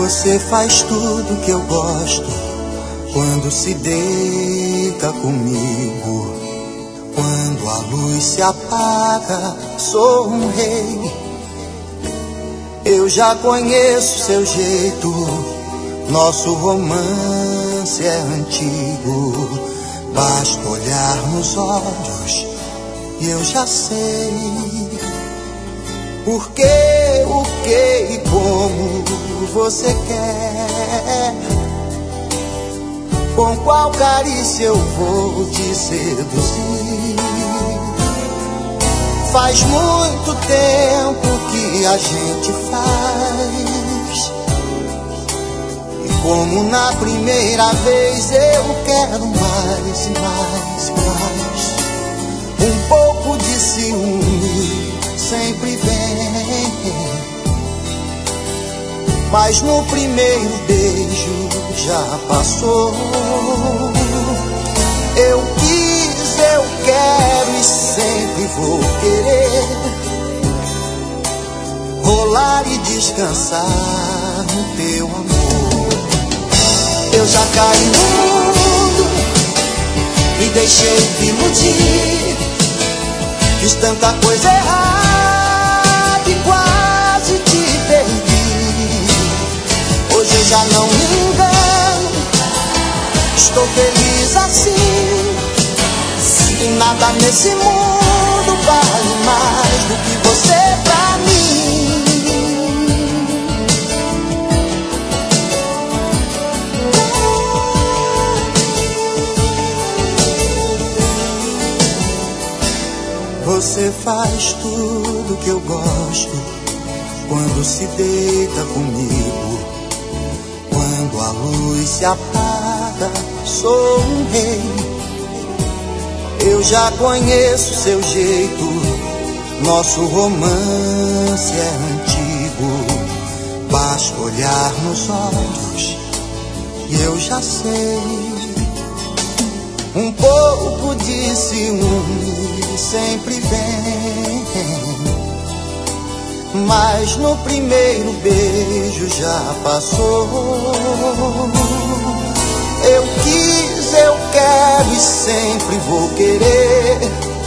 Você faz tudo que eu gosto quando se deita comigo. Quando a luz se apaga, sou um rei. Eu já conheço seu jeito, nosso romance é antigo. Basta olhar nos olhos e eu já sei por quê, o que e como você quer. Com qual carícia eu vou te seduzir? Faz muito tempo que a gente faz, e como na primeira vez eu quero mais e mais e mais. Um pouco de ciúme sempre vem, mas no primeiro beijo já passou. Eu quis, eu quero e sempre vou querer rolar e descansar no teu amor. Eu já caí no mundo, me deixei de iludir, fiz tanta coisa errada e quase te perdi. Hoje eu já não me engano, estou feliz assim. E nada nesse mundo vale mais do que você pra mim. Você faz tudo que eu gosto quando se deita comigo. Quando a luz se apaga, sou um rei. Eu já conheço seu jeito, nosso romance é antigo. Basta olhar nos olhos e eu já sei. Um pouco de ciúme sempre vem, mas no primeiro beijo já passou. Eu quis, eu quero e sempre vou querer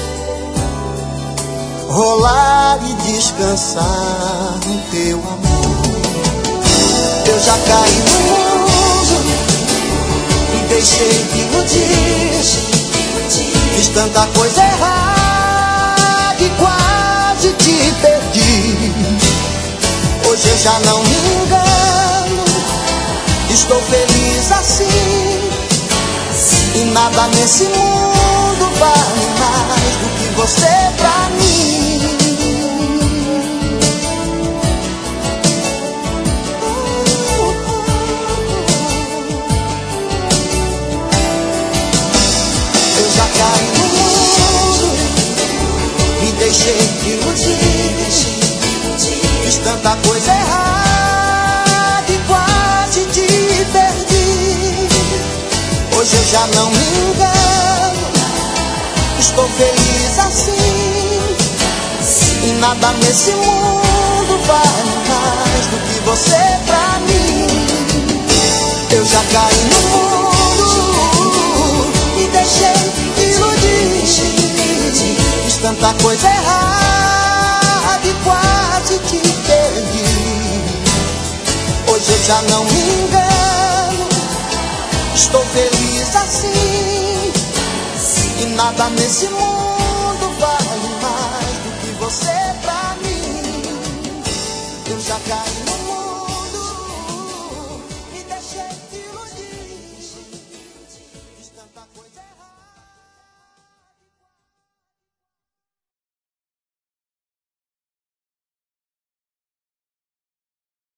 rolar e descansar no teu amor. Eu já caí no mundo, me deixei de iludir, fiz tanta coisa errada e quase te perdi. Hoje eu já não me engano, estou feliz assim. E nada nesse mundo vale mais do que você pra mim. Eu já caí no mundo, me deixei de iludir, fiz tanta coisa errada e quase te perdi. Hoje eu já não me engano, estou feliz assim. E nada nesse mundo vale mais do que você pra mim. Eu já caí no mundo, me deixei de iludir, fiz tanta coisa errada e quase te perdi. Hoje eu já não me engano, estou feliz assim. E nada nesse mundo